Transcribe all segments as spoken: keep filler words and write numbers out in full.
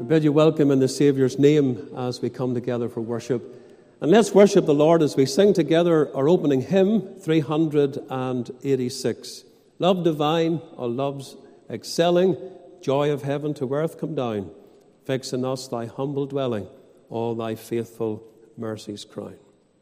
bid you welcome in the Saviour's name as we come together for worship. And let's worship the Lord as we sing together our opening hymn, three hundred eighty-six. Love divine, our love's excelling, joy of heaven to earth come down. Fix in us thy humble dwelling, all thy faithful mercies crown.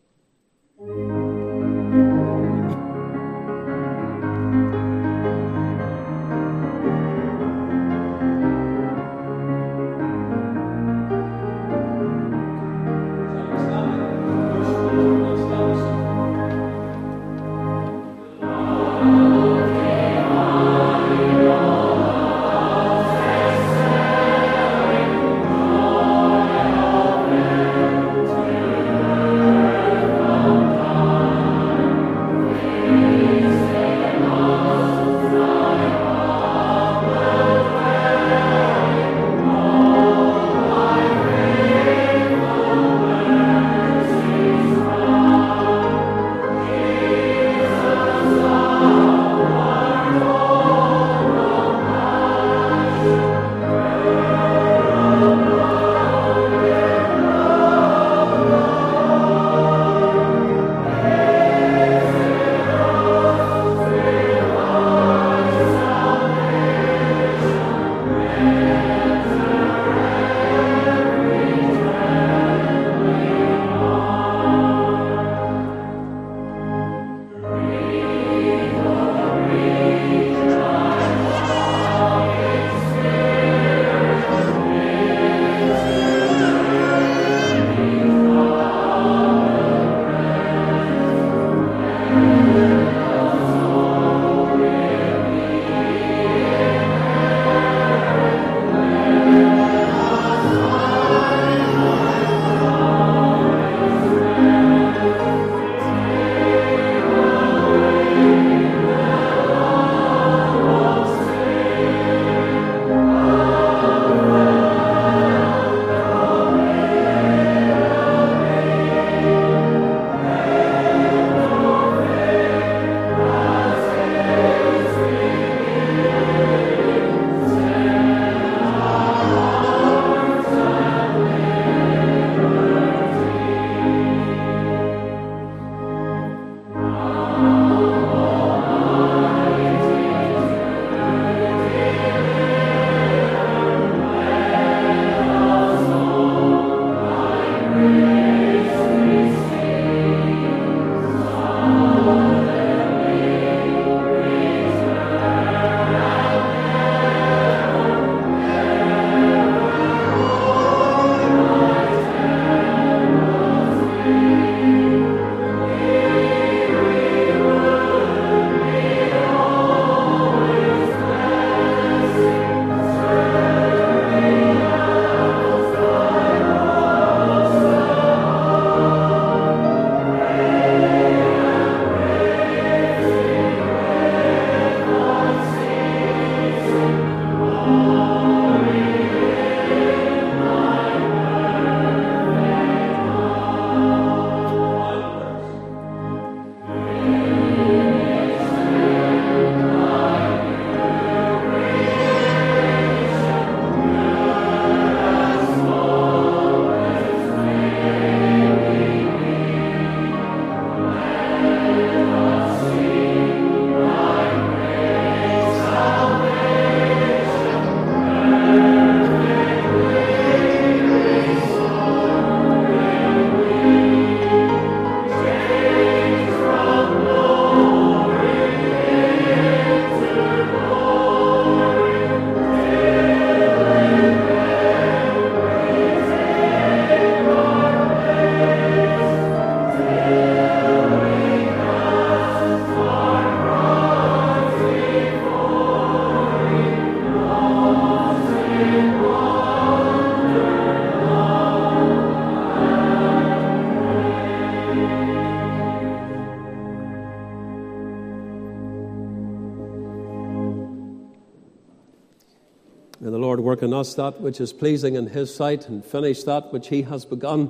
May the Lord work in us that which is pleasing in his sight and finish that which he has begun.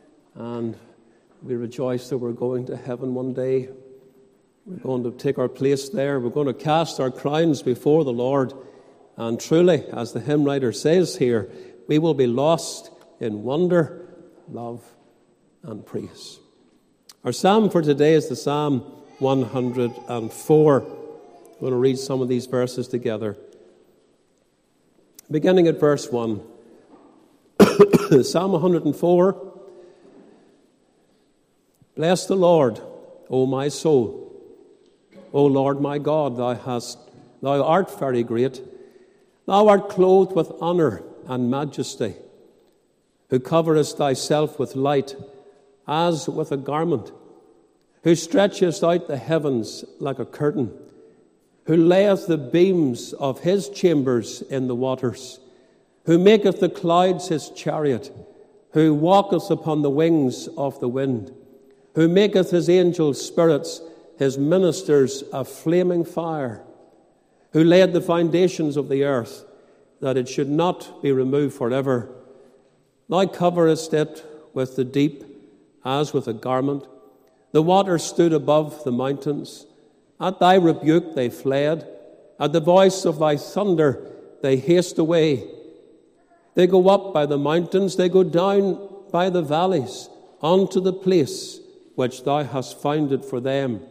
And we rejoice that we're going to heaven one day. We're going to take our place there. We're going to cast our crowns before the Lord. And truly, as the hymn writer says here, we will be lost in wonder, love, and praise. Our psalm for today is the Psalm one hundred four. I'm going to read some of these verses together. Beginning at verse one. Psalm one hundred four. Bless the Lord, O my soul. O Lord my God, thou hast, thou art very great. Thou art clothed with honour and majesty, who coverest thyself with light as with a garment, who stretchest out the heavens like a curtain, who layeth the beams of his chambers in the waters, who maketh the clouds his chariot, who walketh upon the wings of the wind, who maketh his angels spirits, his ministers a flaming fire, who laid the foundations of the earth, that it should not be removed forever. Thou coverest it with the deep as with a garment. The waters stood above the mountains. At thy rebuke they fled. At the voice of thy thunder they haste away. They go up by the mountains, they go down by the valleys, unto the place which thou hast founded for them.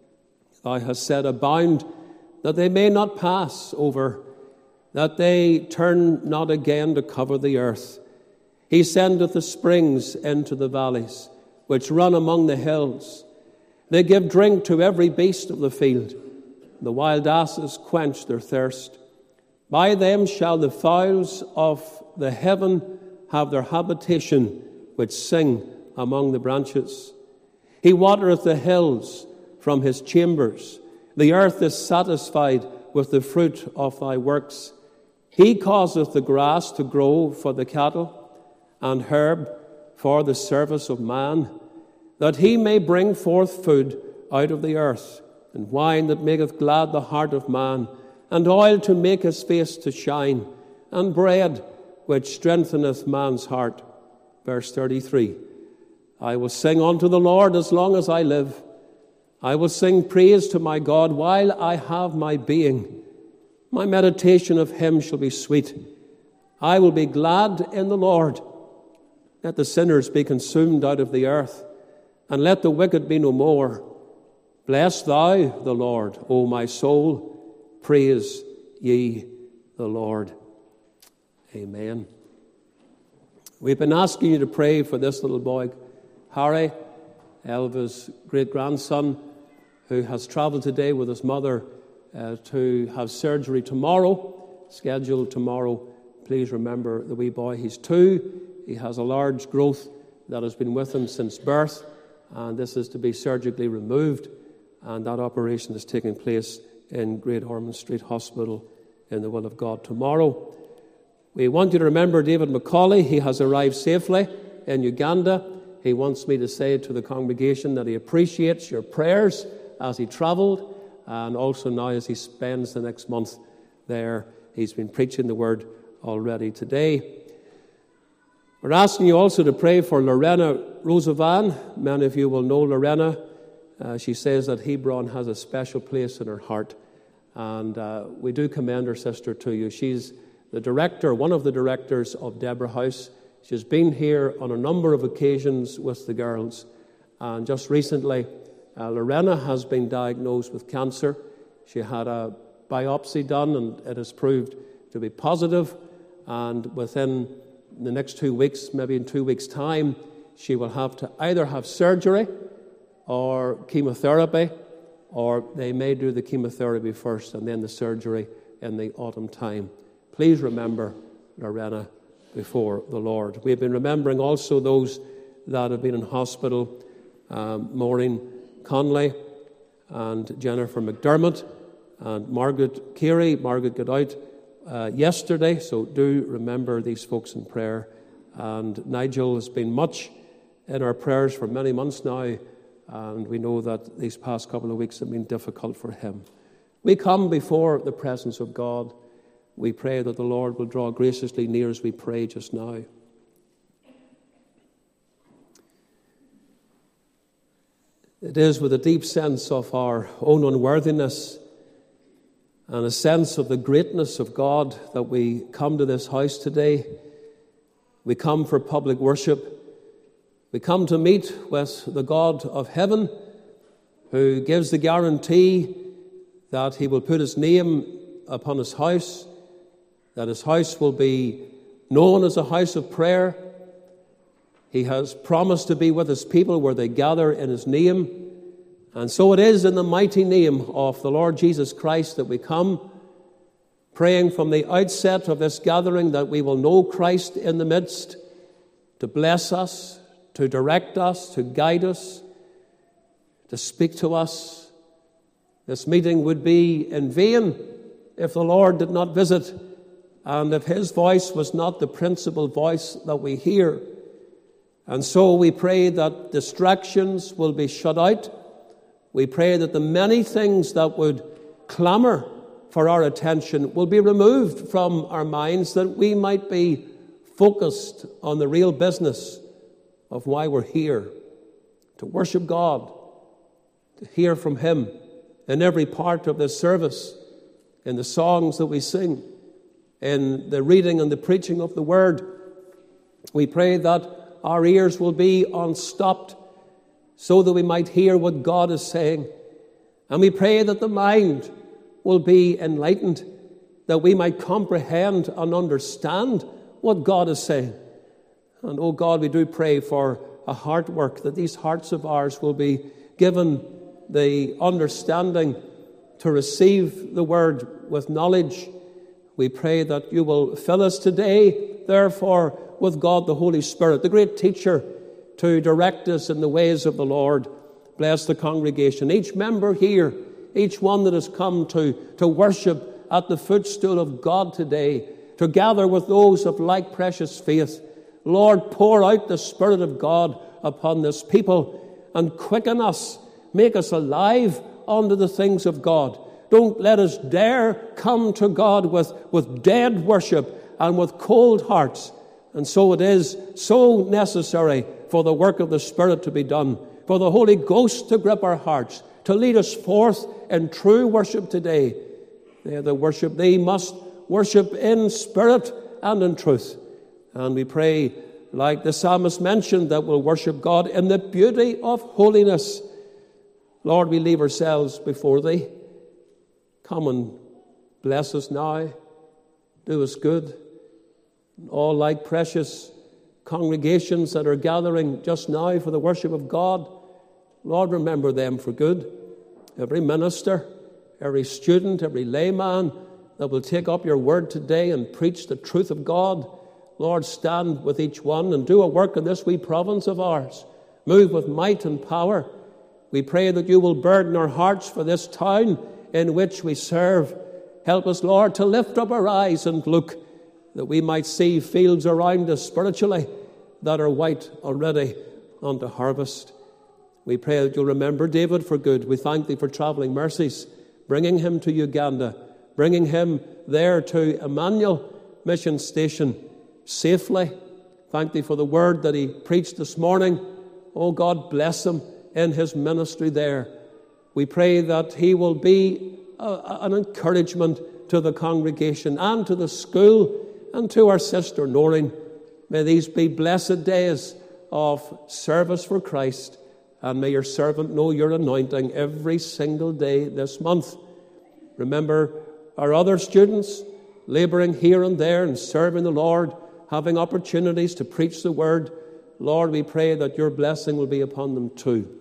Thou hast set a bound that they may not pass over, that they turn not again to cover the earth. He sendeth the springs into the valleys, which run among the hills. They give drink to every beast of the field. The wild asses quench their thirst. By them shall the fowls of the heaven have their habitation, which sing among the branches. He watereth the hills from his chambers. The earth is satisfied with the fruit of thy works. He causeth the grass to grow for the cattle, and herb for the service of man, that he may bring forth food out of the earth, and wine that maketh glad the heart of man, and oil to make his face to shine, and bread which strengtheneth man's heart. Verse thirty-three. I will sing unto the Lord as long as I live. I will sing praise to my God while I have my being. My meditation of him shall be sweet. I will be glad in the Lord. Let the sinners be consumed out of the earth, and let the wicked be no more. Bless thou the Lord, O my soul. Praise ye the Lord. Amen. We've been asking you to pray for this little boy, Harry, Elva's great-grandson, who has travelled today with his mother uh, to have surgery tomorrow, scheduled tomorrow. Please remember the wee boy. He's two. He has a large growth that has been with him since birth, and this is to be surgically removed, and that operation is taking place in Great Ormond Street Hospital in the will of God tomorrow. We want you to remember David McCauley. He has arrived safely in Uganda. He wants me to say to the congregation that he appreciates your prayers as he travelled, and also now as he spends the next month there. He's been preaching the word already today. We're asking you also to pray for Lorena Rosavan. Many of you will know Lorena. Uh, she says that Hebron has a special place in her heart, and uh, we do commend her sister to you. She's the director, one of the directors of Deborah House. She's been here on a number of occasions with the girls, and just recently uh, Lorena has been diagnosed with cancer. She had a biopsy done, and it has proved to be positive, and within the next two weeks, maybe in two weeks' time, she will have to either have surgery or chemotherapy, or they may do the chemotherapy first and then the surgery in the autumn time. Please remember Lorena before the Lord. We have been remembering also those that have been in hospital, um, Maureen Conley and Jennifer McDermott and Margaret Carey. Margaret got out uh, yesterday, so do remember these folks in prayer. And Nigel has been much in our prayers for many months now, and we know that these past couple of weeks have been difficult for him. We come before the presence of God. We pray that the Lord will draw graciously near as we pray just now. It is with a deep sense of our own unworthiness and a sense of the greatness of God that we come to this house today. We come for public worship. We come to meet with the God of heaven, who gives the guarantee that he will put his name upon his house, that his house will be known as a house of prayer. He has promised to be with his people where they gather in his name. And so it is in the mighty name of the Lord Jesus Christ that we come, praying from the outset of this gathering that we will know Christ in the midst, to bless us, to direct us, to guide us, to speak to us. This meeting would be in vain if the Lord did not visit, and if his voice was not the principal voice that we hear. And so we pray that distractions will be shut out. We pray that the many things that would clamour for our attention will be removed from our minds, that we might be focused on the real business of why we're here, to worship God, to hear from him in every part of this service, in the songs that we sing, in the reading and the preaching of the word. We pray that our ears will be unstopped so that we might hear what God is saying. And we pray that the mind will be enlightened, that we might comprehend and understand what God is saying. And, oh God, we do pray for a heart work, that these hearts of ours will be given the understanding to receive the word with knowledge. We pray that you will fill us today, therefore, with God the Holy Spirit, the great teacher, to direct us in the ways of the Lord. Bless the congregation, each member here, each one that has come to, to worship at the footstool of God today, to gather with those of like precious faith. Lord, pour out the Spirit of God upon this people and quicken us, make us alive unto the things of God. Don't let us dare come to God with, with dead worship and with cold hearts. And so it is so necessary for the work of the Spirit to be done, for the Holy Ghost to grip our hearts, to lead us forth in true worship today. They that worship thee must worship in spirit and in truth. And we pray, like the psalmist mentioned, that we'll worship God in the beauty of holiness. Lord, we leave ourselves before thee. Come and bless us now. Do us good. All like precious congregations that are gathering just now for the worship of God, Lord, remember them for good. Every minister, every student, every layman that will take up your word today and preach the truth of God, Lord, stand with each one and do a work in this wee province of ours. Move with might and power. We pray that you will burden our hearts for this town in which we serve. Help us, Lord, to lift up our eyes and look, that we might see fields around us spiritually that are white already unto harvest. We pray that you'll remember David for good. We thank thee for travelling mercies, bringing him to Uganda, bringing him there to Emmanuel Mission Station safely. Thank thee for the word that he preached this morning. Oh God, bless him in his ministry there. We pray that he will be a, an encouragement to the congregation and to the school and to our sister Noreen. May these be blessed days of service for Christ, and may your servant know your anointing every single day this month. Remember our other students labouring here and there and serving the Lord, having opportunities to preach the word. Lord, we pray that your blessing will be upon them too.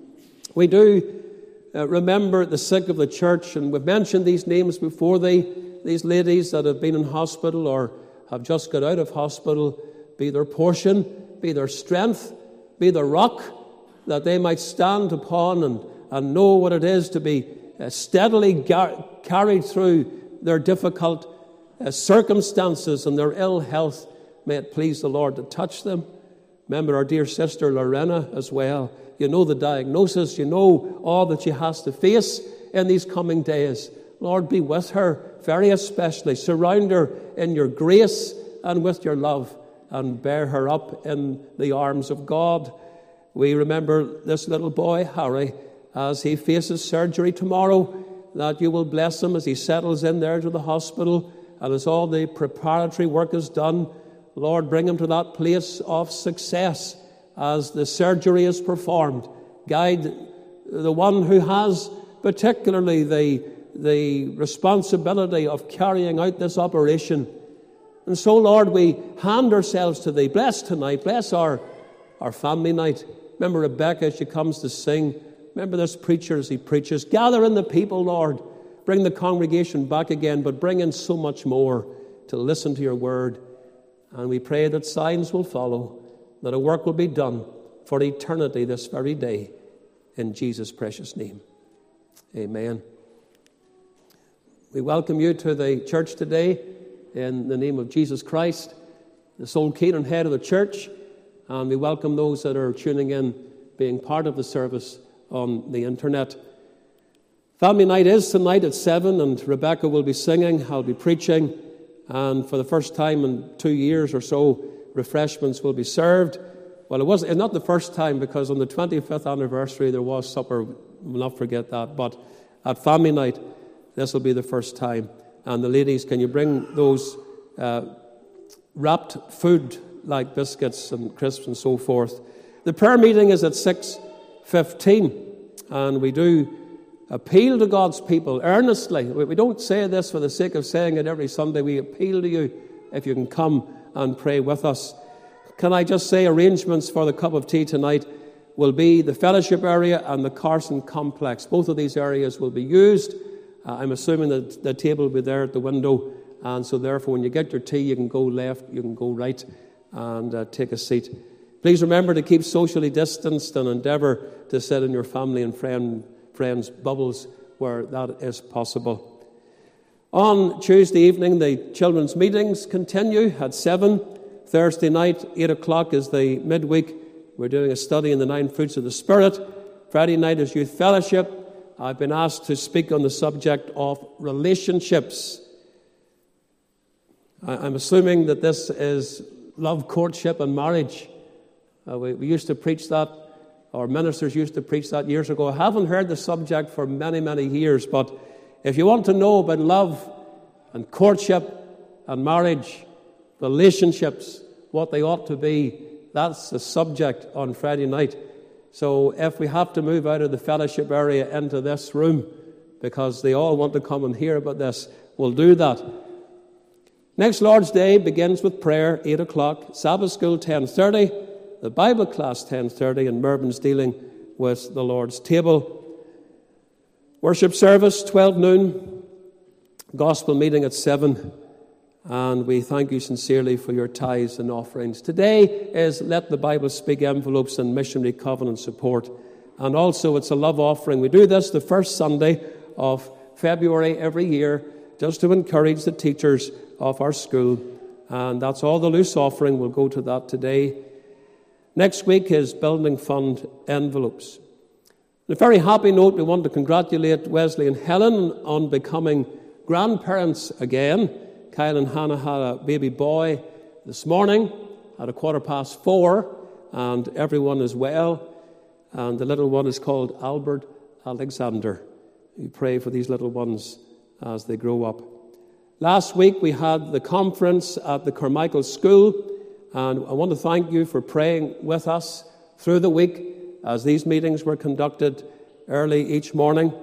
We do uh, remember the sick of the church, and we've mentioned these names before thee, these ladies that have been in hospital or have just got out of hospital. Be their portion, be their strength, be the rock that they might stand upon and, and know what it is to be uh, steadily gar- carried through their difficult uh, circumstances and their ill health. May it please the Lord to touch them. Remember our dear sister Lorena as well. You know the diagnosis. You know all that she has to face in these coming days. Lord, be with her very especially. Surround her in your grace and with your love, and bear her up in the arms of God. We remember this little boy, Harry, as he faces surgery tomorrow, that you will bless him as he settles in there to the hospital, and as all the preparatory work is done. Lord, bring him to that place of success as the surgery is performed. Guide the one who has particularly the, the responsibility of carrying out this operation. And so, Lord, we hand ourselves to thee. Bless tonight. Bless our, our family night. Remember Rebecca as she comes to sing. Remember this preacher as he preaches. Gather in the people, Lord. Bring the congregation back again, but bring in so much more to listen to your word. And we pray that signs will follow, that a work will be done for eternity this very day. In Jesus' precious name. Amen. We welcome you to the church today in the name of Jesus Christ, the sole king and head of the church. And we welcome those that are tuning in, being part of the service on the internet. Family night is tonight at seven, and Rebecca will be singing, I'll be preaching, and for the first time in two years or so, refreshments will be served. Well, it was it's not the first time, because on the twenty-fifth anniversary there was supper. We'll not forget that. But at family night, this will be the first time. And the ladies, can you bring those uh, wrapped food like biscuits and crisps and so forth? The prayer meeting is at six fifteen, and we do appeal to God's people earnestly. We don't say this for the sake of saying it every Sunday. We appeal to you if you can come and pray with us. Can I just say arrangements for the cup of tea tonight will be the fellowship area and the Carson complex. Both of these areas will be used. Uh, I'm assuming that the table will be there at the window, and so therefore when you get your tea, you can go left, you can go right, and uh, take a seat. Please remember to keep socially distanced and endeavour to sit in your family and friend, friends' bubbles where that is possible. On Tuesday evening, the children's meetings continue at seven. Thursday night, eight o'clock is the midweek. We're doing a study in the nine fruits of the Spirit. Friday night is youth fellowship. I've been asked to speak on the subject of relationships. I'm assuming that this is love, courtship, and marriage. Uh, we, we used to preach that, or ministers used to preach that years ago. I haven't heard the subject for many, many years, but if you want to know about love and courtship and marriage, relationships, what they ought to be, that's the subject on Friday night. So if we have to move out of the fellowship area into this room, because they all want to come and hear about this, we'll do that. Next Lord's Day begins with prayer, eight o'clock, Sabbath school, ten thirty, the Bible class, ten thirty, and Mervyn's dealing with the Lord's table. Worship service, twelve noon, gospel meeting at seven. And we thank you sincerely for your tithes and offerings. Today is Let the Bible Speak envelopes and missionary covenant support. And also it's a love offering. We do this the first Sunday of February every year just to encourage the teachers of our school. And that's all the loose offering. We'll go to that today. Next week is Building Fund envelopes. On a very happy note, we want to congratulate Wesley and Helen on becoming grandparents again. Kyle and Hannah had a baby boy this morning at a quarter past four, and everyone is well. And the little one is called Albert Alexander. We pray for these little ones as they grow up. Last week we had the conference at the Carmichael School, and I want to thank you for praying with us through the week as these meetings were conducted early each morning,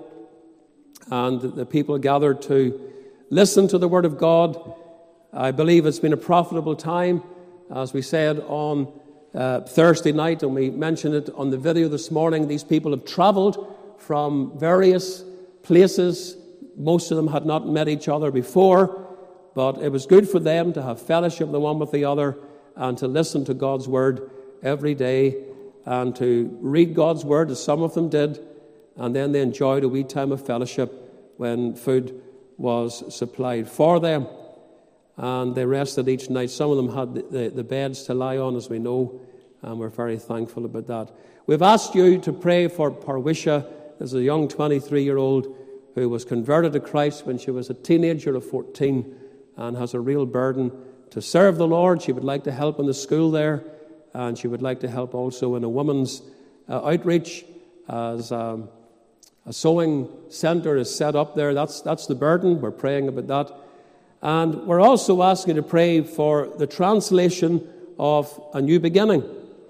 and the people gathered to listen to the Word of God. I believe it's been a profitable time, as we said on uh, Thursday night, and we mentioned it on the video this morning. These people have travelled from various places. Most of them had not met each other before, but it was good for them to have fellowship the one with the other and to listen to God's Word every day and to read God's Word, as some of them did, and then they enjoyed a wee time of fellowship when food was supplied for them, and they rested each night. Some of them had the, the, the beds to lie on, as we know, and we're very thankful about that. We've asked you to pray for Parwisha. There's a young twenty-three-year-old who was converted to Christ when she was a teenager of fourteen and has a real burden to serve the Lord. She would like to help in the school there, and she would like to help also in a women's uh, outreach as um, a sewing centre is set up there. That's that's the burden. We're praying about that. And we're also asking you to pray for the translation of A New Beginning.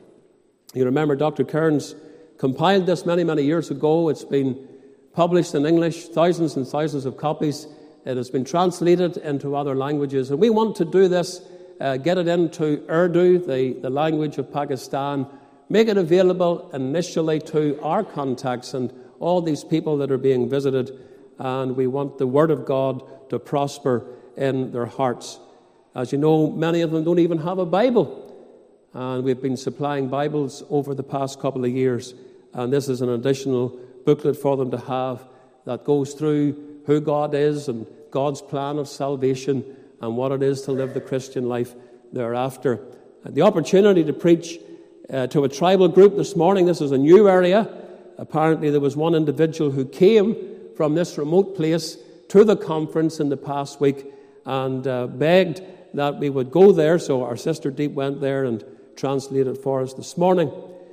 You remember Doctor Kearns compiled this many, many years ago. It's been published in English, thousands and thousands of copies. It has been translated into other languages. And we want to do this, uh, get it into Urdu, the, the language of Pakistan, make it available initially to our contacts and all these people that are being visited. And we want the Word of God to prosper in their hearts. As you know, many of them don't even have a Bible. And we've been supplying Bibles over the past couple of years. And this is an additional booklet for them to have that goes through who God is and God's plan of salvation and what it is to live the Christian life thereafter. And the opportunity to preach uh, to a tribal group this morning. This is a new area. Apparently there was one individual who came from this remote place to the conference in the past week and uh, begged that we would go there. So our sister Deep went there and translated for us this morning.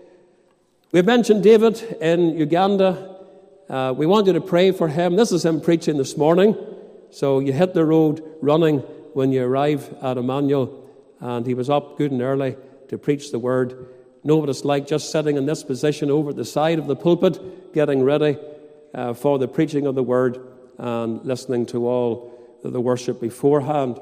We've mentioned David in Uganda. Uh, we want you to pray for him. This is him preaching this morning. So you hit the road running when you arrive at Emmanuel. And he was up good and early to preach the word. Know what it's like just sitting in this position over the side of the pulpit, getting ready uh, for the preaching of the word and listening to all the worship beforehand.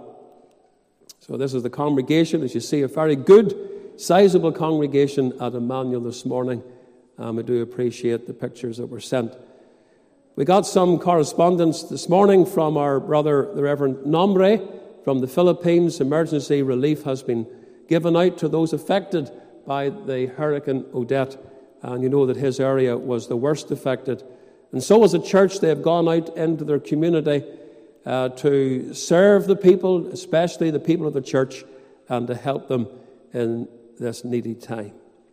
So this is the congregation. As you see, a very good, sizable congregation at Emmanuel this morning. Um, I do appreciate the pictures that were sent. We got some correspondence this morning from our brother, the Reverend Nombre, from the Philippines. Emergency relief has been given out to those affected by the Hurricane Odette. And you know that his area was the worst affected. And so as a church, they have gone out into their community uh, to serve the people, especially the people of the church, and to help them in this needy time.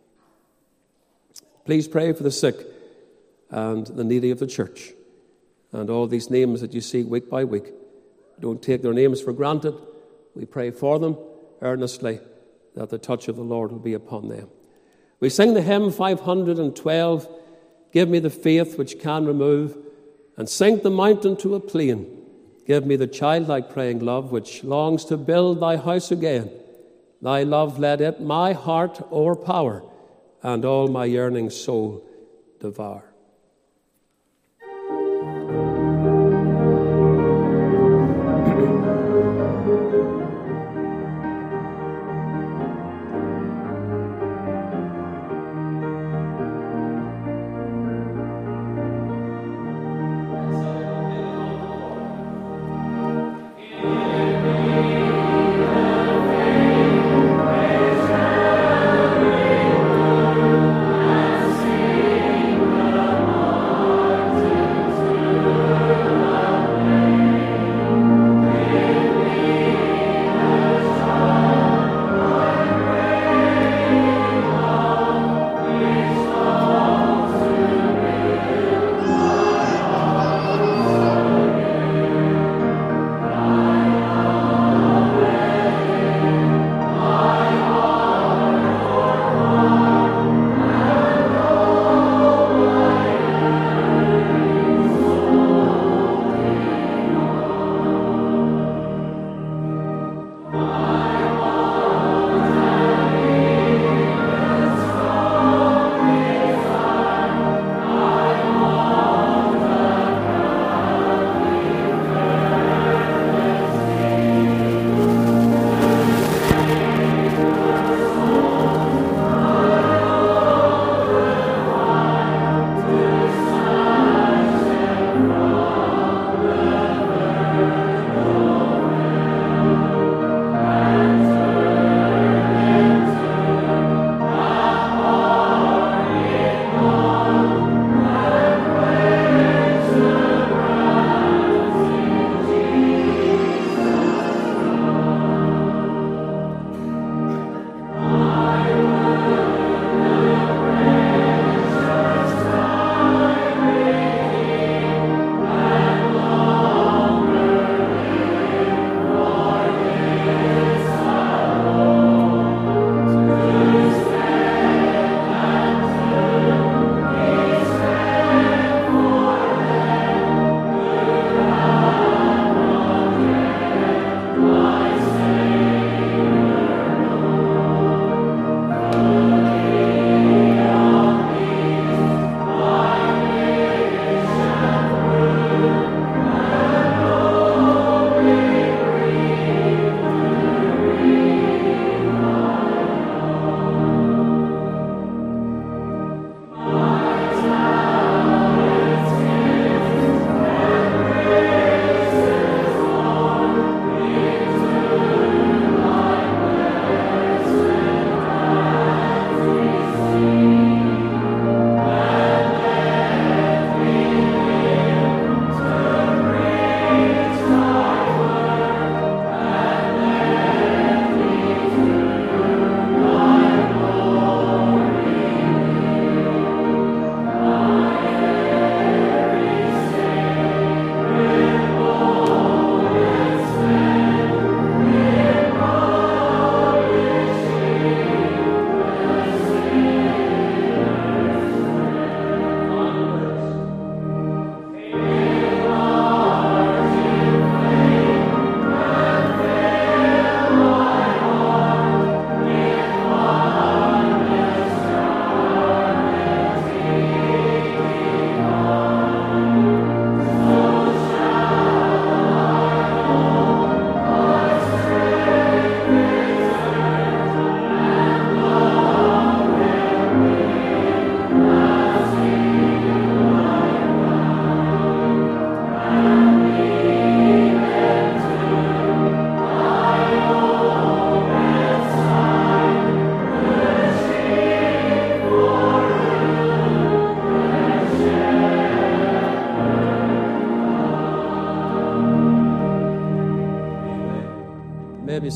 Please pray for the sick and the needy of the church. And all these names that you see week by week, don't take their names for granted. We pray for them earnestly that the touch of the Lord will be upon them. We sing the hymn five hundred twelve, Give me the faith which can remove, and sink the mountain to a plain. Give me the childlike praying love which longs to build thy house again. Thy love let it my heart o'erpower, and all my yearning soul devour. Sing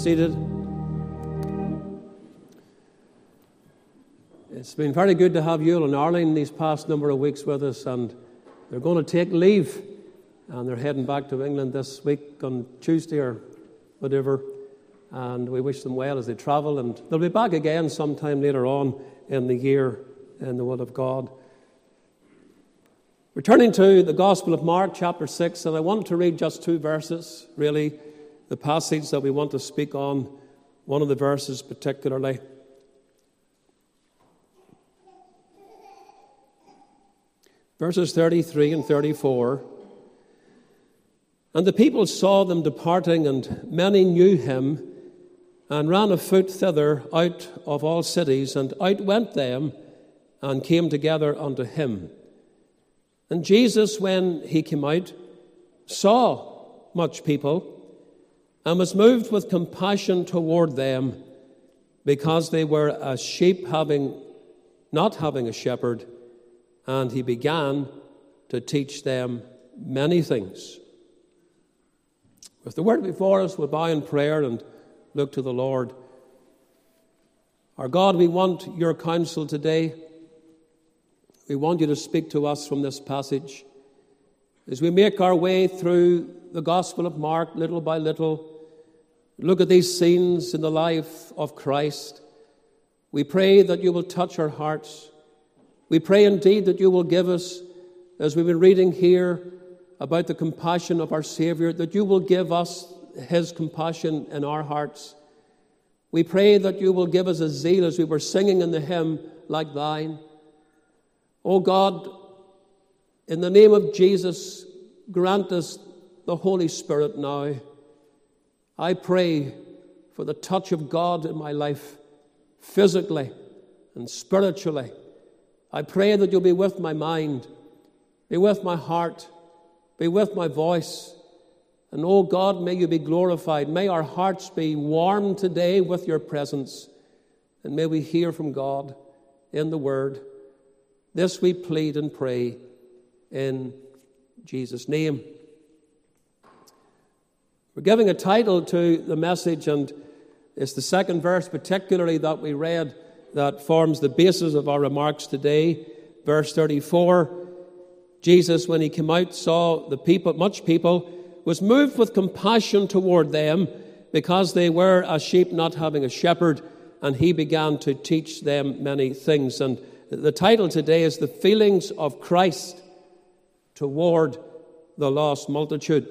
seated. It's been very good to have Yule and Arlene these past number of weeks with us, and they're going to take leave, and they're heading back to England this week on Tuesday or whatever, and we wish them well as they travel, and they'll be back again sometime later on in the year in the will of God. Returning to the Gospel of Mark, chapter six, and I want to read just two verses, really, the passage that we want to speak on, one of the verses particularly. Verses thirty-three and thirty-four. And the people saw them departing, and many knew him, and ran afoot thither out of all cities, and out went them, and came together unto him. And Jesus, when he came out, saw much people, and was moved with compassion toward them, because they were as sheep having not having a shepherd, and he began to teach them many things. With the word before us, we'll bow in prayer and look to the Lord. Our God, we want your counsel today. We want you to speak to us from this passage. As we make our way through the Gospel of Mark, little by little, look at these scenes in the life of Christ. We pray that you will touch our hearts. We pray indeed that you will give us, as we've been reading here about the compassion of our Savior, that you will give us his compassion in our hearts. We pray that you will give us a zeal, as we were singing in the hymn, like thine. O God, in the name of Jesus, grant us the Holy Spirit now. I pray for the touch of God in my life, physically and spiritually. I pray that you'll be with my mind, be with my heart, be with my voice. And, oh God, may you be glorified. May our hearts be warmed today with your presence. And may we hear from God in the Word. This we plead and pray in Jesus' name. We're giving a title to the message, and it's the second verse particularly that we read that forms the basis of our remarks today. Verse thirty-four, Jesus, when he came out, saw the people, much people, was moved with compassion toward them, because they were as sheep not having a shepherd, and he began to teach them many things. And the title today is The Feelings of Christ Toward the Lost Multitude.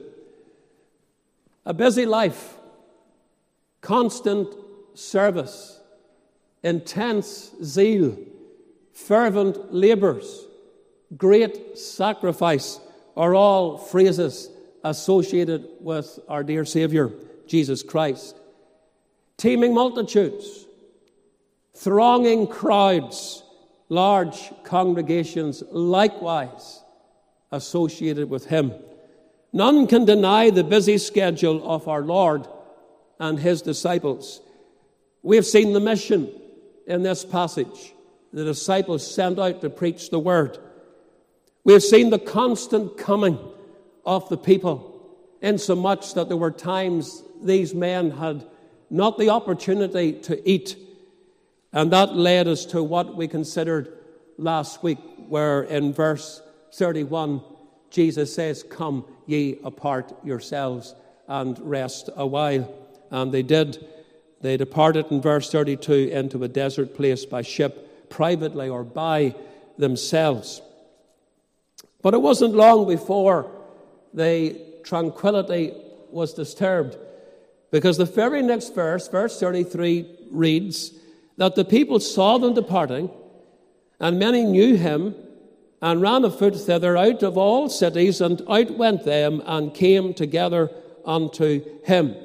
A busy life, constant service, intense zeal, fervent labours, great sacrifice are all phrases associated with our dear Saviour, Jesus Christ. Teeming multitudes, thronging crowds, large congregations likewise associated with him. None can deny the busy schedule of our Lord and his disciples. We have seen the mission in this passage. The disciples sent out to preach the word. We have seen the constant coming of the people, insomuch that there were times these men had not the opportunity to eat. And that led us to what we considered last week, where in verse thirty-one, Jesus says, "Come ye apart yourselves and rest a while." And they did. They departed in verse thirty-two into a desert place by ship, privately or by themselves. But it wasn't long before the tranquility was disturbed, because the very next verse, verse thirty-three, reads that the people saw them departing, and many knew him, and ran afoot thither out of all cities, and out went them, and came together unto him.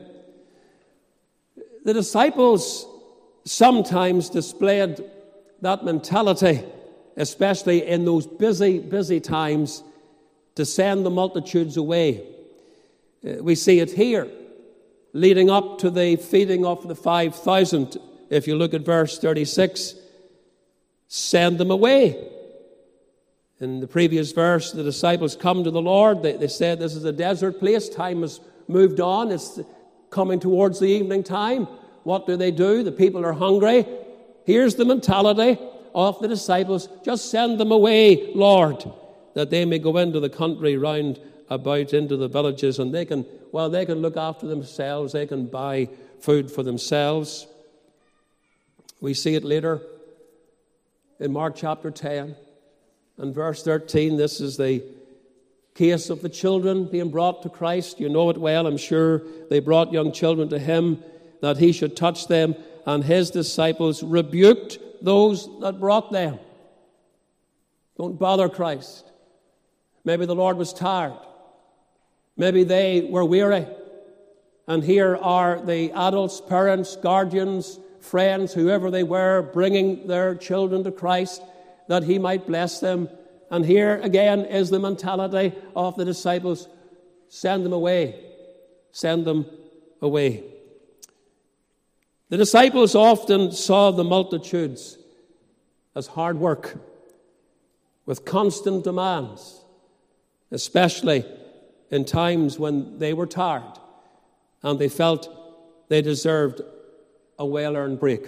The disciples sometimes displayed that mentality, especially in those busy, busy times, to send the multitudes away. We see it here, leading up to the feeding of the five thousand. If you look at verse thirty-six, send them away. In the previous verse, the disciples come to the Lord. They, they said, this is a desert place. Time has moved on. It's Coming towards the evening time, what do they do? The people are hungry. Here's the mentality of the disciples. Just send them away, Lord, that they may go into the country round about, into the villages, and they can, well, they can look after themselves. They can buy food for themselves. We see it later in Mark chapter ten and verse thirteen. This is the case of the children being brought to Christ. You know it well, I'm sure. They brought young children to him that he should touch them, and his disciples rebuked those that brought them. Don't bother Christ. Maybe the Lord was tired. Maybe they were weary. And here are the adults, parents, guardians, friends, whoever they were, bringing their children to Christ that he might bless them. And here again is the mentality of the disciples. Send them away. Send them away. The disciples often saw the multitudes as hard work, with constant demands, especially in times when they were tired and they felt they deserved a well-earned break.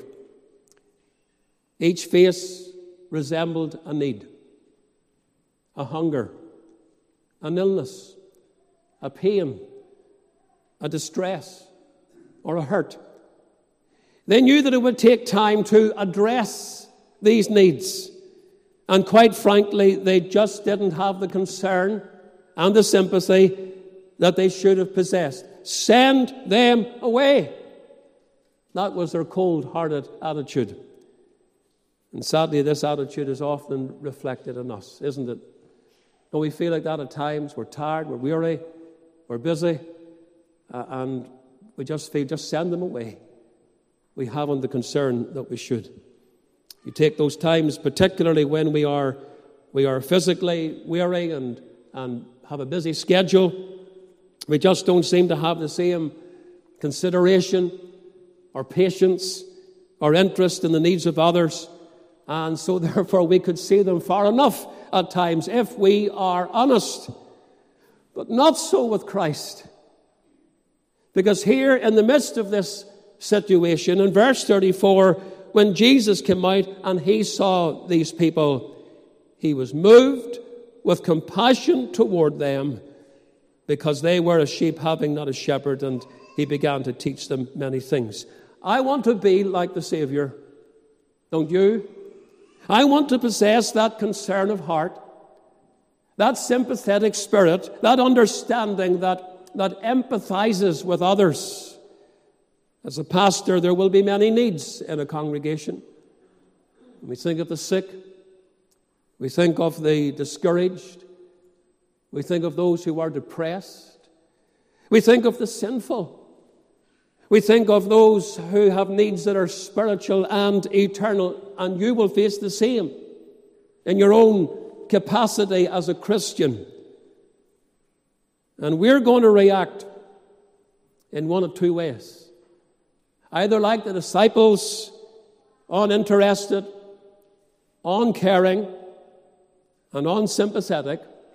Each face resembled a need, a hunger, an illness, a pain, a distress, or a hurt. They knew that it would take time to address these needs. And quite frankly, they just didn't have the concern and the sympathy that they should have possessed. Send them away. That was their cold-hearted attitude. And sadly, this attitude is often reflected in us, isn't it? And we feel like that at times. We're tired, we're weary, we're busy, uh, and we just feel, just send them away. We haven't the concern that we should. You take those times, particularly when we are we are physically weary and, and have a busy schedule. We just don't seem to have the same consideration or patience or interest in the needs of others. And so therefore we could see them far enough at times if we are honest. But not so with Christ. Because here in the midst of this situation, in verse thirty-four, when Jesus came out and he saw these people, he was moved with compassion toward them because they were as sheep having not a shepherd, and he began to teach them many things. I want to be like the Savior, don't you? I want to possess that concern of heart, that sympathetic spirit, that understanding that, that empathizes with others. As a pastor, there will be many needs in a congregation. We think of the sick. We think of the discouraged. We think of those who are depressed. We think of the sinful. We think of those who have needs that are spiritual and eternal. And you will face the same in your own capacity as a Christian. And we're going to react in one of two ways. Either like the disciples, uninterested, uncaring, and unsympathetic,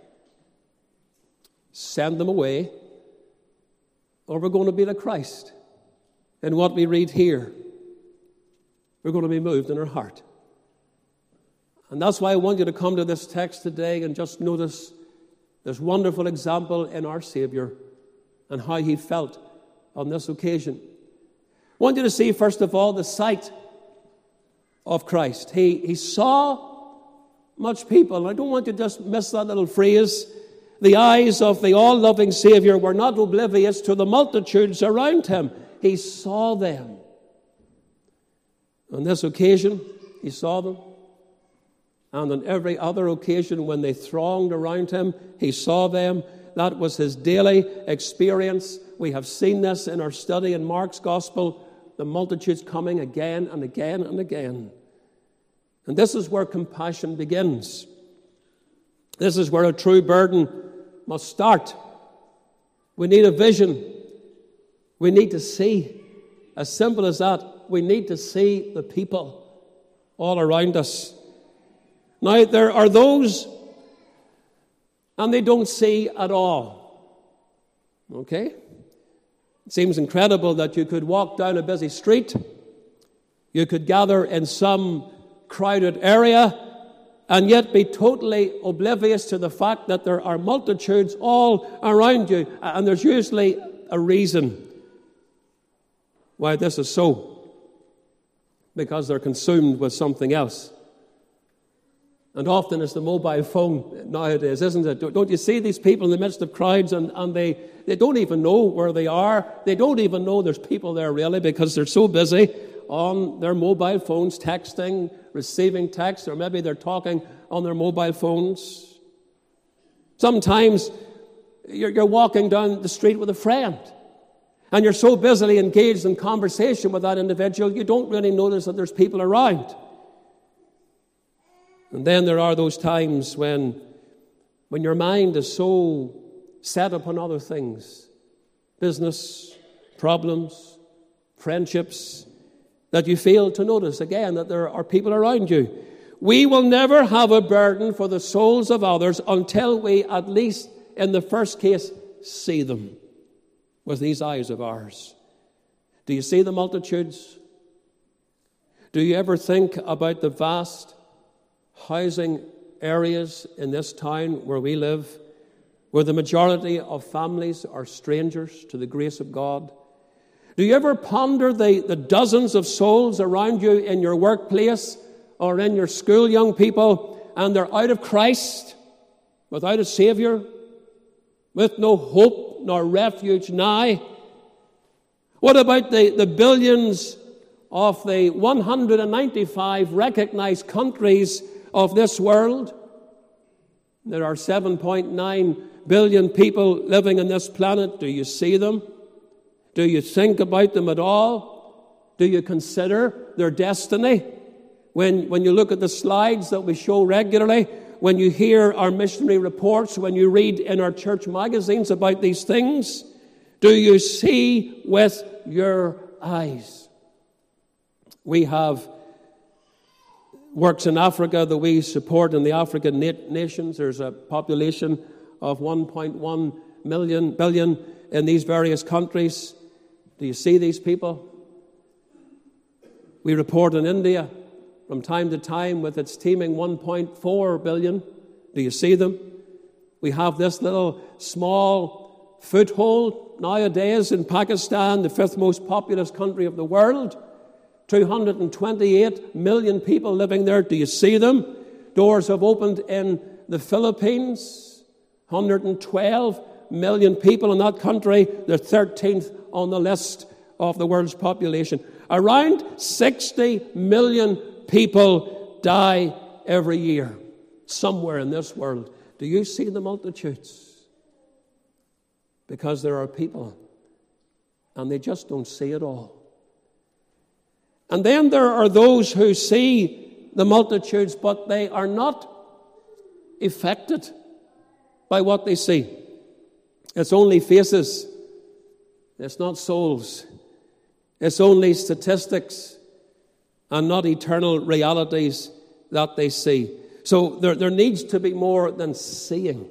send them away, or we're going to be like Christ. In what we read here, we're going to be moved in our heart. And that's why I want you to come to this text today and just notice this wonderful example in our Savior and how he felt on this occasion. I want you to see, first of all, the sight of Christ. He, he saw much people. And I don't want you to just miss that little phrase. The eyes of the all-loving Savior were not oblivious to the multitudes around him. He saw them. On this occasion, he saw them. And on every other occasion when they thronged around him, he saw them. That was his daily experience. We have seen this in our study in Mark's Gospel. The multitudes coming again and again and again. And this is where compassion begins. This is where a true burden must start. We need a vision. We need to see. As simple as that, we need to see the people all around us. Now, there are those, and they don't see at all. Okay? It seems incredible that you could walk down a busy street, you could gather in some crowded area, and yet be totally oblivious to the fact that there are multitudes all around you. And there's usually a reason why this is so, because they're consumed with something else. And often it's the mobile phone nowadays, isn't it? Don't you see these people in the midst of crowds, and, and they, they don't even know where they are. They don't even know there's people there really, because they're so busy on their mobile phones, texting, receiving texts, or maybe they're talking on their mobile phones. Sometimes you're, you're walking down the street with a friend, and you're so busily engaged in conversation with that individual, you don't really notice that there's people around. And then there are those times when, when your mind is so set upon other things, business, problems, friendships, that you fail to notice again that there are people around you. We will never have a burden for the souls of others until we, at least in the first case, see them with these eyes of ours. Do you see the multitudes? Do you ever think about the vast housing areas in this town where we live, where the majority of families are strangers to the grace of God? Do you ever ponder the, the dozens of souls around you in your workplace or in your school, young people, and they're out of Christ, without a Savior, with no hope nor refuge nigh? What about the, the billions of the one hundred ninety-five recognized countries of this world? There are seven point nine billion people living on this planet. Do you see them? Do you think about them at all? Do you consider their destiny? When, when you look at the slides that we show regularly, when you hear our missionary reports, when you read in our church magazines about these things, do you see with your eyes? We have works in Africa that we support in the African na- nations. There's a population of one point one million billion in these various countries. Do you see these people? We report in India from time to time with its teeming one point four billion. Do you see them? We have this little small foothold nowadays in Pakistan, the fifth most populous country of the world. two hundred twenty-eight million people living there. Do you see them? Doors have opened in the Philippines. one hundred twelve million people in that country. They're thirteenth on the list of the world's population. Around sixty million people die every year somewhere in this world. Do you see the multitudes? Because there are people, and they just don't see it all. And then there are those who see the multitudes, but they are not affected by what they see. It's only faces. It's not souls. It's only statistics and not eternal realities that they see. So there, there needs to be more than seeing.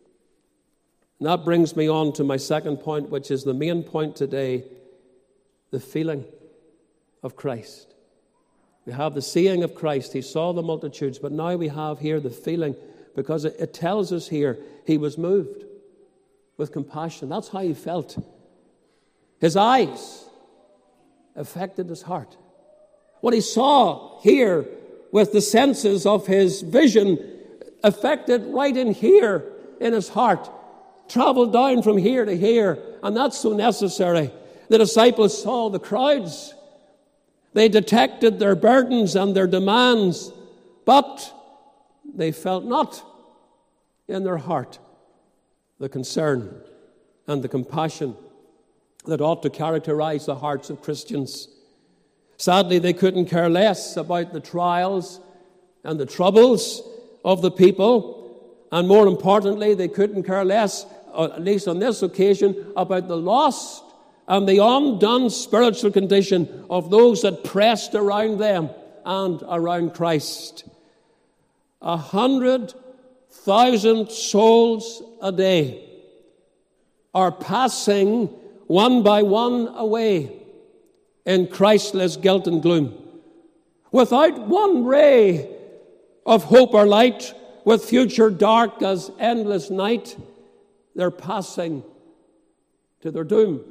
And that brings me on to my second point, which is the main point today, the feeling of Christ. We have the seeing of Christ. He saw the multitudes, but now we have here the feeling, because it, it tells us here he was moved with compassion. That's how he felt. His eyes affected his heart. What he saw here with the senses of his vision affected right in here in his heart, traveled down from here to here, and that's so necessary. The disciples saw the crowds. They detected their burdens and their demands, but they felt not in their heart the concern and the compassion that ought to characterize the hearts of Christians. Sadly, they couldn't care less about the trials and the troubles of the people, and more importantly, they couldn't care less, at least on this occasion, about the lost and the undone spiritual condition of those that pressed around them and around Christ. A hundred thousand souls a day are passing one by one away in Christless guilt and gloom. Without one ray of hope or light, with future dark as endless night, they're passing to their doom.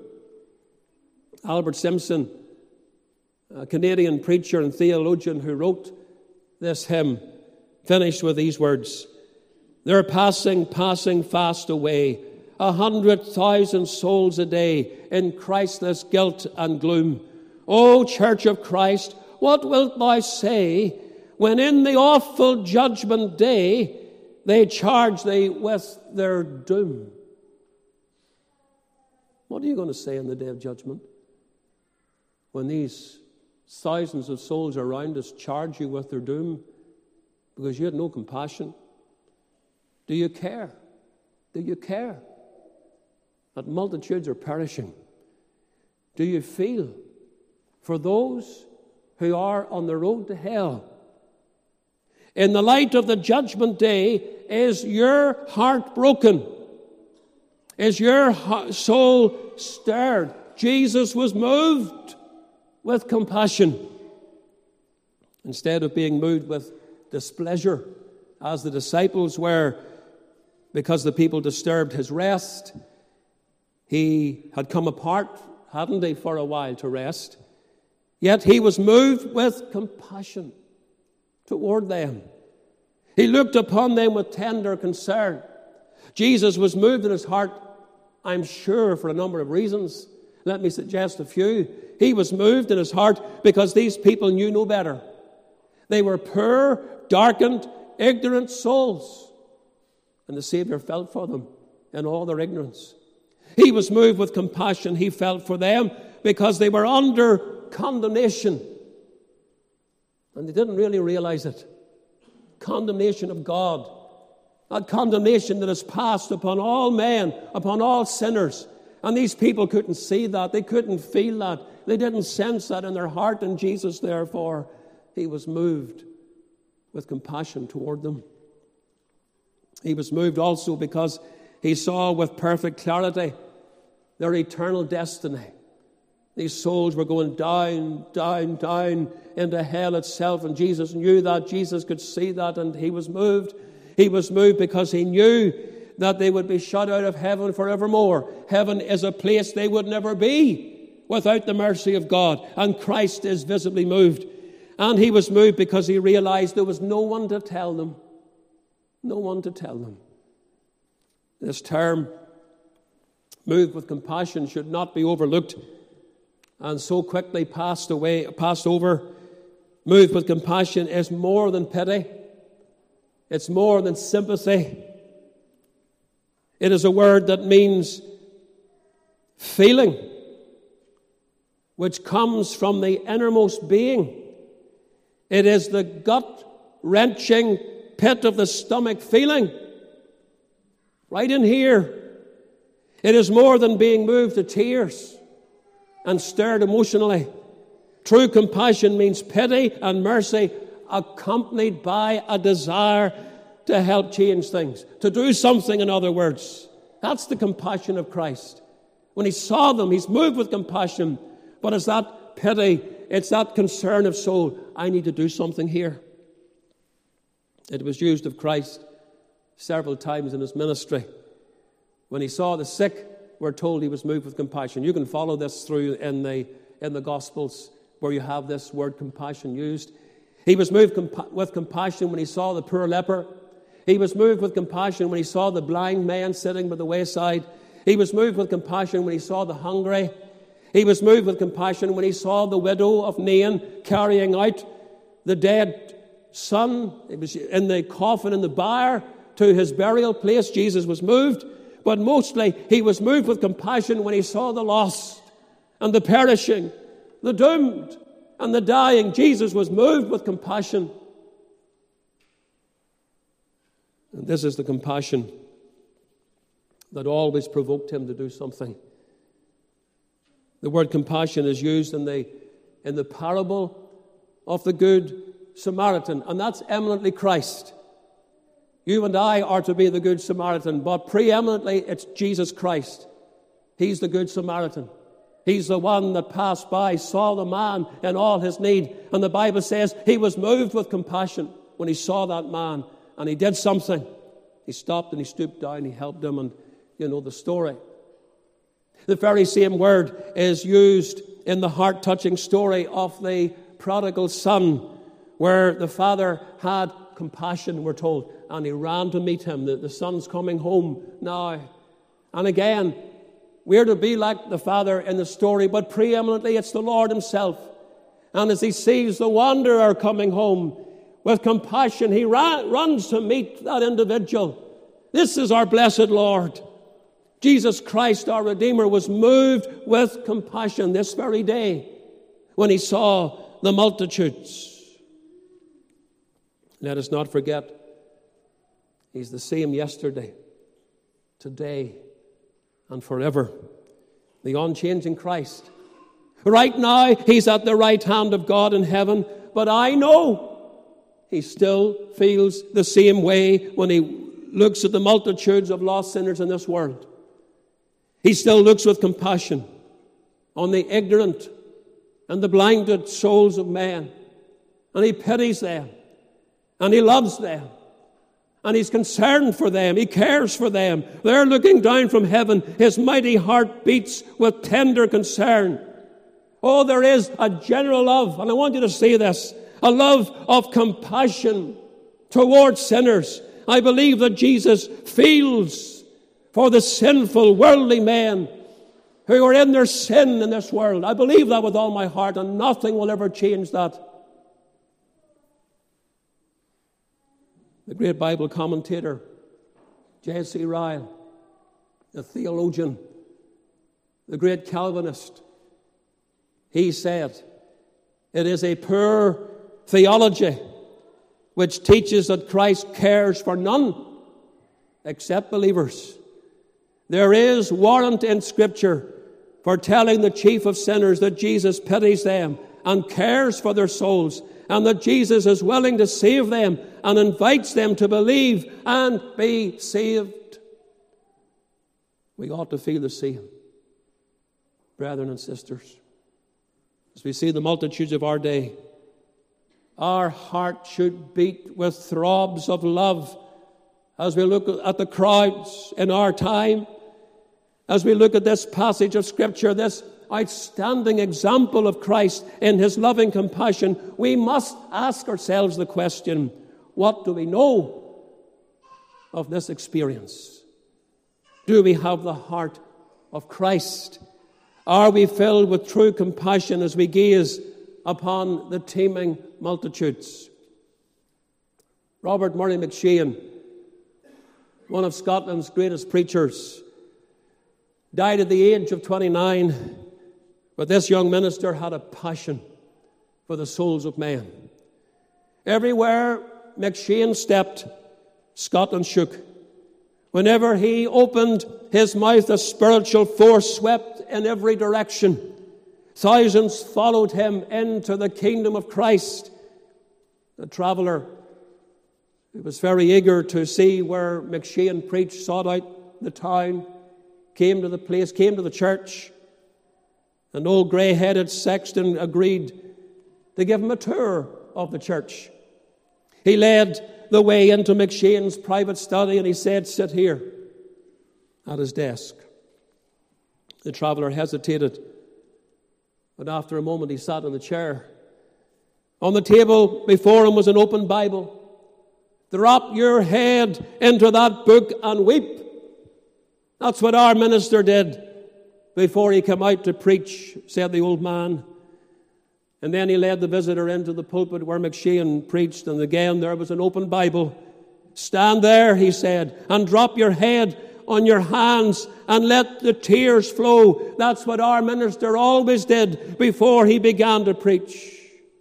Albert Simpson, a Canadian preacher and theologian who wrote this hymn, finished with these words: they're passing, passing fast away, a hundred thousand souls a day in Christless guilt and gloom. O Church of Christ, what wilt thou say when in the awful judgment day they charge thee with their doom? What are you going to say on the day of judgment when these thousands of souls around us charge you with their doom because you had no compassion? Do you care? Do you care that multitudes are perishing? Do you feel for those who are on the road to hell? In the light of the judgment day, is your heart broken? Is your soul stirred? Jesus was moved with compassion instead of being moved with displeasure, as the disciples were, because the people disturbed his rest. He had come apart, hadn't he, for a while to rest. Yet he was moved with compassion toward them. He looked upon them with tender concern. Jesus was moved in his heart, I'm sure, for a number of reasons. Let me suggest a few. He was moved in his heart because these people knew no better. They were poor, darkened, ignorant souls. And the Savior felt for them in all their ignorance. He was moved with compassion. He felt for them because they were under condemnation. And they didn't really realize it. Condemnation of God. That condemnation that is passed upon all men, upon all sinners. And these people couldn't see that. They couldn't feel that. They didn't sense that in their heart. And Jesus, therefore, he was moved with compassion toward them. He was moved also because he saw with perfect clarity their eternal destiny. These souls were going down, down, down into hell itself, and Jesus knew that. Jesus could see that, and he was moved. He was moved because he knew that they would be shut out of heaven forevermore. Heaven is a place they would never be without the mercy of God, and Christ is visibly moved. And he was moved because he realized there was no one to tell them. No one to tell them. This term, moved with compassion, should not be overlooked and so quickly passed away, passed over. Moved with compassion is more than pity. It's more than sympathy. It is a word that means feeling, which comes from the innermost being. It is the gut-wrenching pit of the stomach feeling. Right in here. It is more than being moved to tears and stirred emotionally. True compassion means pity and mercy accompanied by a desire to help change things, to do something, in other words. That's the compassion of Christ. When he saw them, he's moved with compassion, but it's that pity, it's that concern of soul. I need to do something here. It was used of Christ several times in his ministry. When he saw the sick, we're told he was moved with compassion. You can follow this through in the in the Gospels where you have this word compassion used. He was moved compa- with compassion when he saw the poor leper. He was moved with compassion when he saw the blind man sitting by the wayside. He was moved with compassion when he saw the hungry. He was moved with compassion when he saw the widow of Nain carrying out the dead son. It was in the coffin in the byre to his burial place. Jesus was moved. But mostly he was moved with compassion when he saw the lost and the perishing, the doomed and the dying. Jesus was moved with compassion. And this is the compassion that always provoked him to do something. The word compassion is used in the, in the parable of the Good Samaritan, and that's eminently Christ. You and I are to be the Good Samaritan, but preeminently it's Jesus Christ. He's the Good Samaritan. He's the one that passed by, saw the man in all his need. And the Bible says he was moved with compassion when he saw that man. And he did something. He stopped and he stooped down. He helped him. And you know the story. The very same word is used in the heart-touching story of the prodigal son, where the father had compassion, we're told, and he ran to meet him. The, the son's coming home now. And again, we're to be like the father in the story, but preeminently it's the Lord himself. And as he sees the wanderer coming home, with compassion, he ra- runs to meet that individual. This is our blessed Lord. Jesus Christ, our Redeemer, was moved with compassion this very day when he saw the multitudes. Let us not forget, he's the same yesterday, today, and forever. The unchanging Christ. Right now, he's at the right hand of God in heaven, but I know he still feels the same way when he looks at the multitudes of lost sinners in this world. He still looks with compassion on the ignorant and the blinded souls of men. And he pities them. And he loves them. And he's concerned for them. He cares for them. They're looking down from heaven. His mighty heart beats with tender concern. Oh, there is a general love. And I want you to see this. A love of compassion towards sinners. I believe that Jesus feels for the sinful, worldly men who are in their sin in this world. I believe that with all my heart, and nothing will ever change that. The great Bible commentator, J C Ryle, the theologian, the great Calvinist, he said, it is a poor theology which teaches that Christ cares for none except believers. There is warrant in Scripture for telling the chief of sinners that Jesus pities them and cares for their souls, and that Jesus is willing to save them and invites them to believe and be saved. We ought to feel the same, brethren and sisters. As we see the multitudes of our day, our heart should beat with throbs of love as we look at the crowds in our time. As we look at this passage of Scripture, this outstanding example of Christ in his loving compassion, we must ask ourselves the question, what do we know of this experience? Do we have the heart of Christ? Are we filled with true compassion as we gaze upon the teeming multitudes? Robert Murray McCheyne, one of Scotland's greatest preachers, died at the age of twenty-nine, but this young minister had a passion for the souls of men. Everywhere McCheyne stepped, Scotland shook. Whenever he opened his mouth, a spiritual force swept in every direction. Thousands followed him into the kingdom of Christ. The traveller, who was very eager to see where McCheyne preached, sought out the town, came to the place, came to the church. An old grey-headed sexton agreed to give him a tour of the church. He led the way into McCheyne's private study and he said, sit here at his desk. The traveller hesitated, but after a moment he sat in the chair. On the table before him was an open Bible. Drop your head into that book and weep. That's what our minister did before he came out to preach, said the old man. And then he led the visitor into the pulpit where McCheyne preached, and again there was an open Bible. Stand there, he said, and drop your head on your hands and let the tears flow. That's what our minister always did before he began to preach.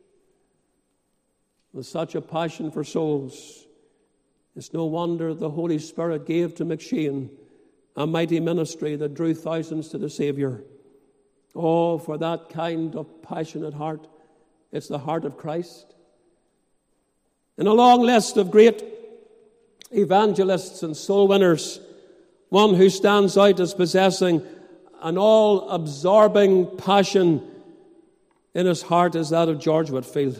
With such a passion for souls, it's no wonder the Holy Spirit gave to McCheyne a mighty ministry that drew thousands to the Savior. Oh, for that kind of passionate heart. It's the heart of Christ. In a long list of great evangelists and soul winners, one who stands out as possessing an all-absorbing passion in his heart as that of George Whitefield.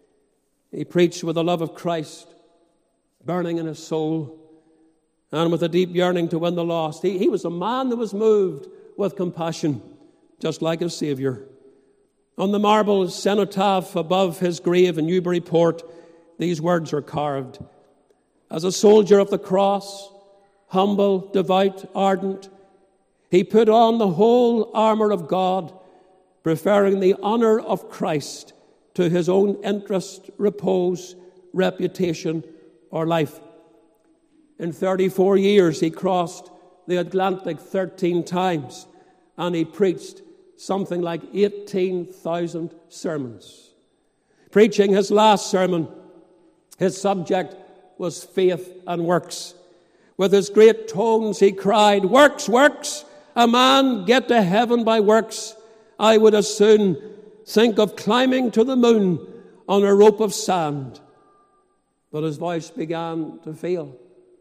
He preached with the love of Christ burning in his soul and with a deep yearning to win the lost. He, he was a man that was moved with compassion, just like his Saviour. On the marble cenotaph above his grave in Newburyport, these words are carved. As a soldier of the cross, humble, devout, ardent, he put on the whole armour of God, preferring the honour of Christ to his own interest, repose, reputation, or life. In thirty-four years, he crossed the Atlantic thirteen times, and he preached something like eighteen thousand sermons. Preaching his last sermon, his subject was faith and works. With his great tones, he cried, "Works, works! A man get to heaven by works. I would as soon think of climbing to the moon on a rope of sand." But his voice began to fail.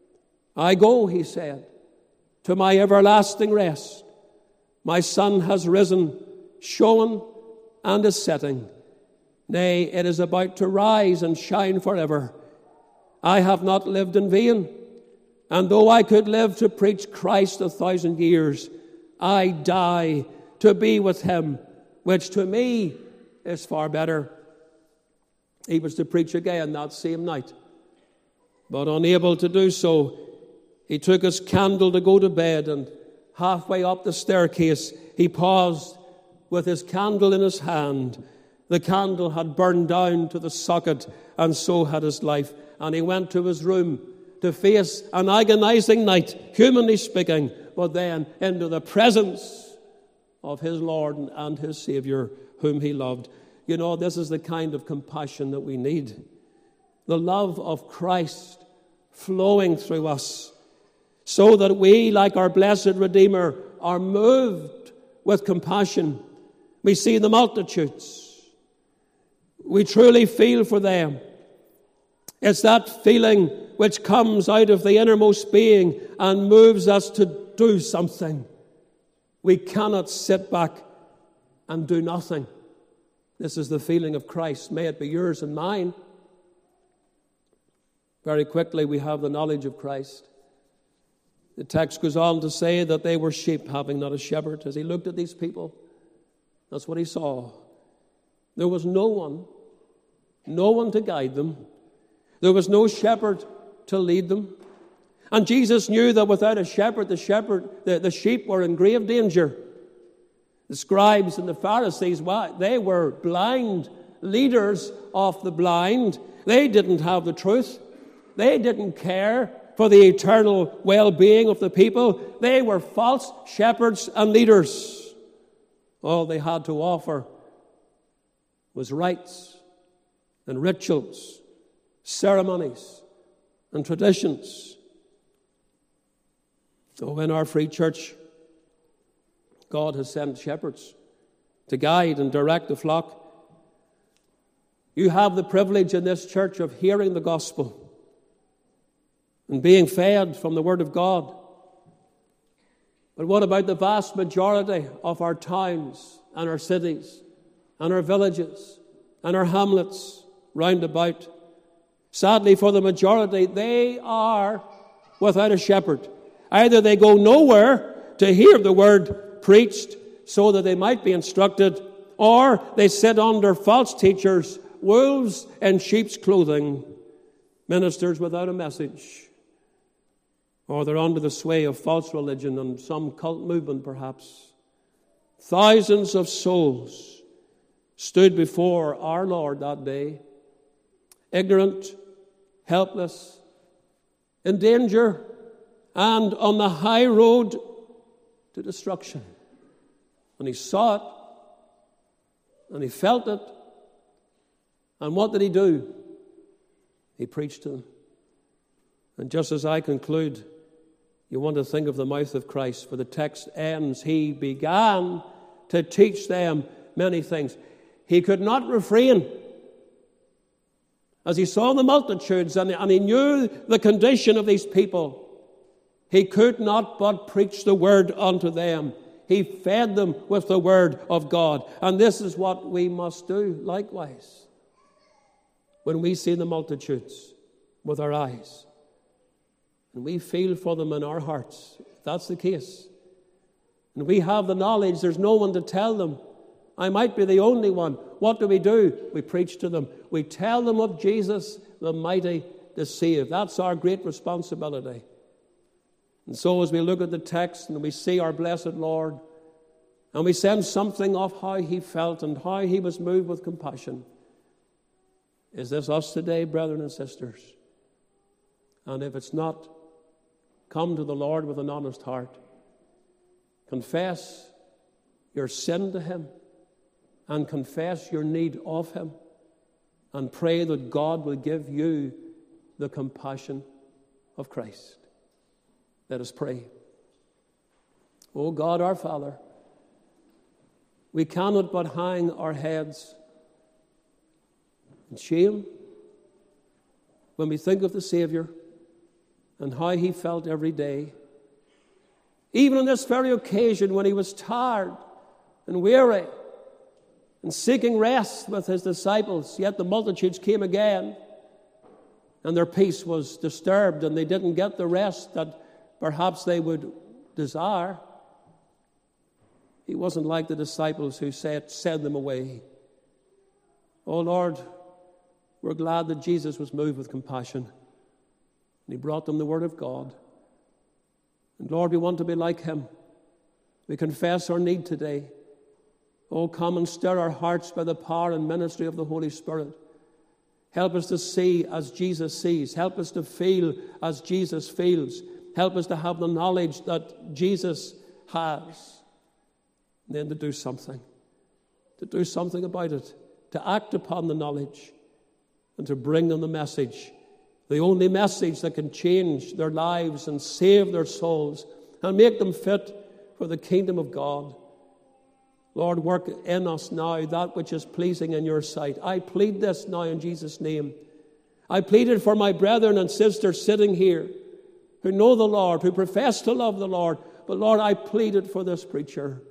"I go," he said, "to my everlasting rest. My sun has risen, shone, and is setting. Nay, it is about to rise and shine forever. I have not lived in vain, and though I could live to preach Christ a thousand years, I die to be with him, which to me is far better." He was to preach again that same night, but unable to do so, he took his candle to go to bed, and halfway up the staircase, he paused with his candle in his hand. The candle had burned down to the socket, and so had his life. And he went to his room to face an agonizing night, humanly speaking, but then into the presence of his Lord and his Savior, whom he loved. You know, this is the kind of compassion that we need. The love of Christ flowing through us, so that we, like our blessed Redeemer, are moved with compassion. We see the multitudes. We truly feel for them. It's that feeling which comes out of the innermost being and moves us to do something. We cannot sit back and do nothing. This is the feeling of Christ. May it be yours and mine. Very quickly, we have the knowledge of Christ. The text goes on to say that they were sheep having not a shepherd. As he looked at these people, that's what he saw. There was no one, no one to guide them. There was no shepherd to lead them. And Jesus knew that without a shepherd, the shepherd, the, the sheep were in grave danger. The scribes and the Pharisees, well, they were blind leaders of the blind. They didn't have the truth. They didn't care for the eternal well-being of the people. They were false shepherds and leaders. All they had to offer was rites and rituals, ceremonies and traditions. So in our free church, God has sent shepherds to guide and direct the flock. You have the privilege in this church of hearing the gospel and being fed from the Word of God. But what about the vast majority of our towns and our cities and our villages and our hamlets round about? Sadly, for the majority, they are without a shepherd. Either they go nowhere to hear the word preached so that they might be instructed, or they sit under false teachers, wolves in sheep's clothing, ministers without a message. Or they're under the sway of false religion and some cult movement, perhaps. Thousands of souls stood before our Lord that day, ignorant, helpless, in danger, and on the high road to destruction. And he saw it, and he felt it, and what did he do? He preached to them. And just as I conclude, you want to think of the mouth of Christ, for the text ends, he began to teach them many things. He could not refrain. As he saw the multitudes and, and he knew the condition of these people, he could not but preach the word unto them. He fed them with the Word of God. And this is what we must do likewise. When we see the multitudes with our eyes, and we feel for them in our hearts, if that's the case, and we have the knowledge, there's no one to tell them, I might be the only one. What do we do? We preach to them. We tell them of Jesus, the mighty to save. That's our great responsibility. And so as we look at the text and we see our blessed Lord, and we sense something of how he felt and how he was moved with compassion, is this us today, brethren and sisters? And if it's not, come to the Lord with an honest heart. Confess your sin to him, and confess your need of him, and pray that God will give you the compassion of Christ. Let us pray. O God, our Father, we cannot but hang our heads in shame when we think of the Savior and how he felt every day. Even on this very occasion when he was tired and weary and seeking rest with his disciples, yet the multitudes came again and their peace was disturbed and they didn't get the rest that perhaps they would desire. He wasn't like the disciples who said, send them away. Oh Lord, we're glad that Jesus was moved with compassion and he brought them the Word of God. And Lord, we want to be like him. We confess our need today. Oh, come and stir our hearts by the power and ministry of the Holy Spirit. Help us to see as Jesus sees. Help us to feel as Jesus feels. Help us to have the knowledge that Jesus has. And then to do something. To do something about it. To act upon the knowledge. And to bring them the message. The only message that can change their lives and save their souls and make them fit for the kingdom of God. Lord, work in us now that which is pleasing in your sight. I plead this now in Jesus' name. I plead it for my brethren and sisters sitting here who know the Lord, who profess to love the Lord. But Lord, I plead it for this preacher.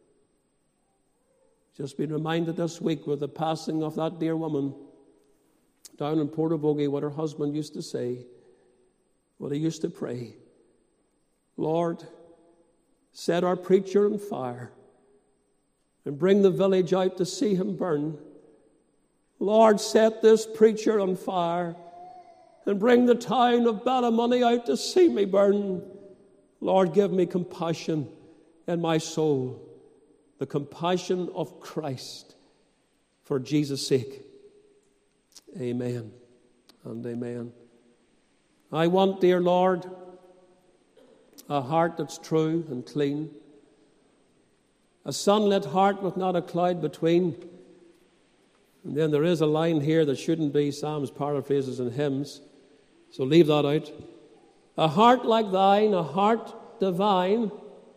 Just been reminded this week with the passing of that dear woman down in Portavogie, what her husband used to say, what he used to pray. Lord, set our preacher on fire and bring the village out to see him burn. Lord, set this preacher on fire and bring the town of Ballymoney out to see me burn. Lord, give me compassion in my soul, the compassion of Christ for Jesus' sake. Amen and amen. I want, dear Lord, a heart that's true and clean, a sunlit heart with not a cloud between. And then there is a line here that shouldn't be psalms, paraphrases, and hymns, so leave that out. A heart like thine, a heart divine,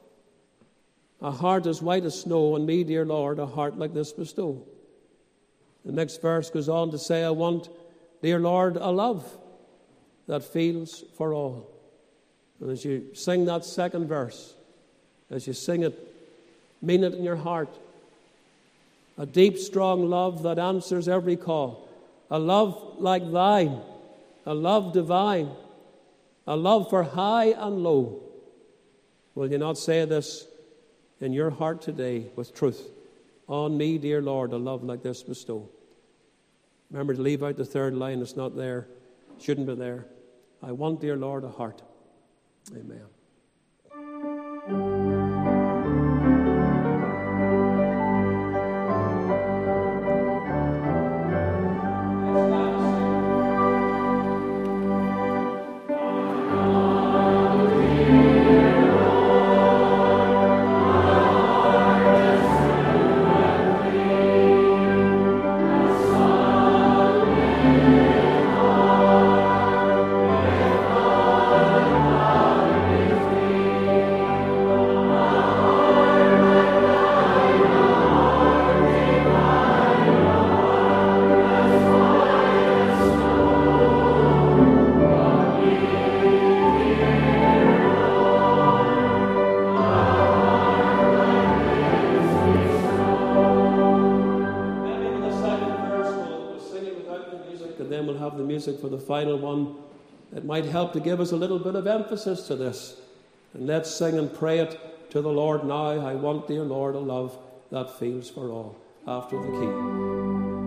a heart as white as snow, and me, dear Lord, a heart like this bestow. The next verse goes on to say, I want, dear Lord, a love that feels for all. And as you sing that second verse, as you sing it, mean it in your heart. A deep, strong love that answers every call. A love like thine, a love divine, a love for high and low. Will you not say this in your heart today with truth? On me, dear Lord, a love like this bestow. Remember to leave out the third line. It's not there. Shouldn't be there. I want, dear Lord, a heart. Amen. Amen. music for the final one, it might help to give us a little bit of emphasis to this. And let's sing and pray it to the Lord now. I want, dear Lord, a love that feels for all. After the key.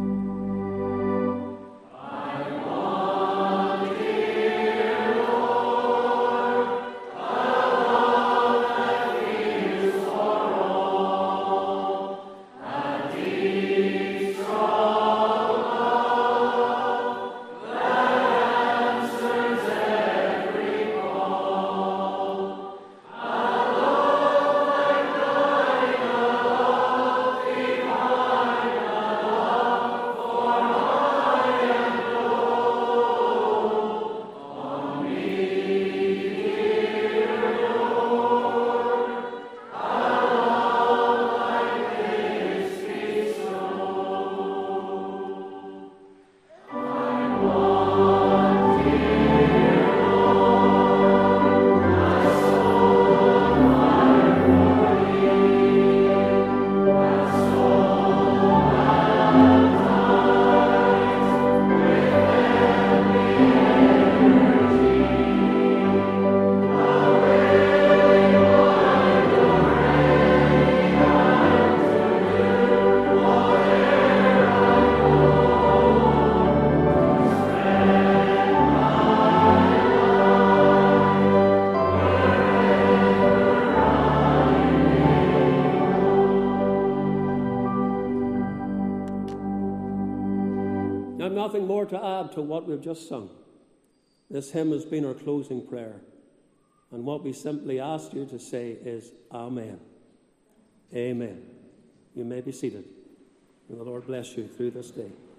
Nothing more to add to what we've just sung. This hymn has been our closing prayer. And what we simply ask you to say is, Amen. Amen. You may be seated. And the Lord bless you through this day.